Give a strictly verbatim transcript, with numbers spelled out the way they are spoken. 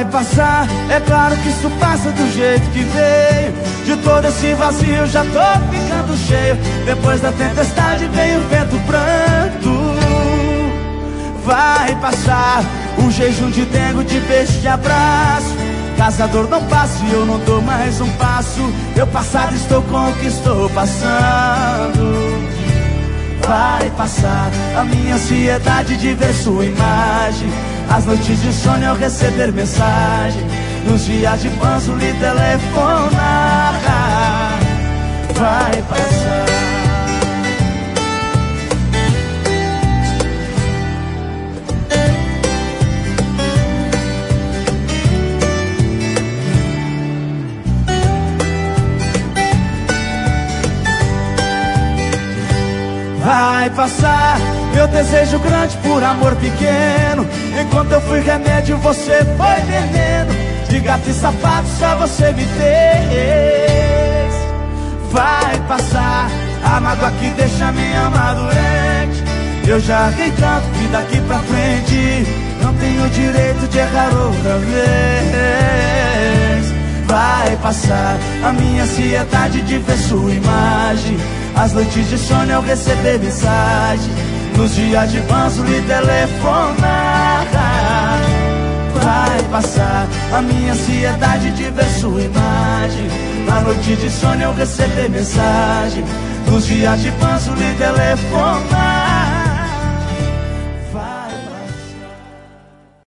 passar, é claro que isso passa do jeito que veio. De todo esse vazio já tô ficando cheio. Depois da tempestade vem o vento branco. Vai passar o jejum de dengo, de beijo, de abraço. Caçador não passa e eu não dou mais um passo. Eu passado estou com o que estou passando. Vai passar a minha ansiedade de ver sua imagem, as noites de sono eu receber mensagem, nos dias de panço lhe telefonar. Vai passar. Vai passar meu desejo grande por amor pequeno. Enquanto eu fui remédio, você foi veneno. De gato e sapato só você me fez. Vai passar a mágoa que deixa minha alma doente. Eu já errei tanto que daqui pra frente não tenho direito de errar outra vez. Vai passar a minha ansiedade de ver sua imagem, as noites de sono eu receber mensagem, nos dias de panço lhe telefonar. Vai passar a minha ansiedade de ver sua imagem, na noite de sono eu receber mensagem, nos dias de panço lhe telefonar.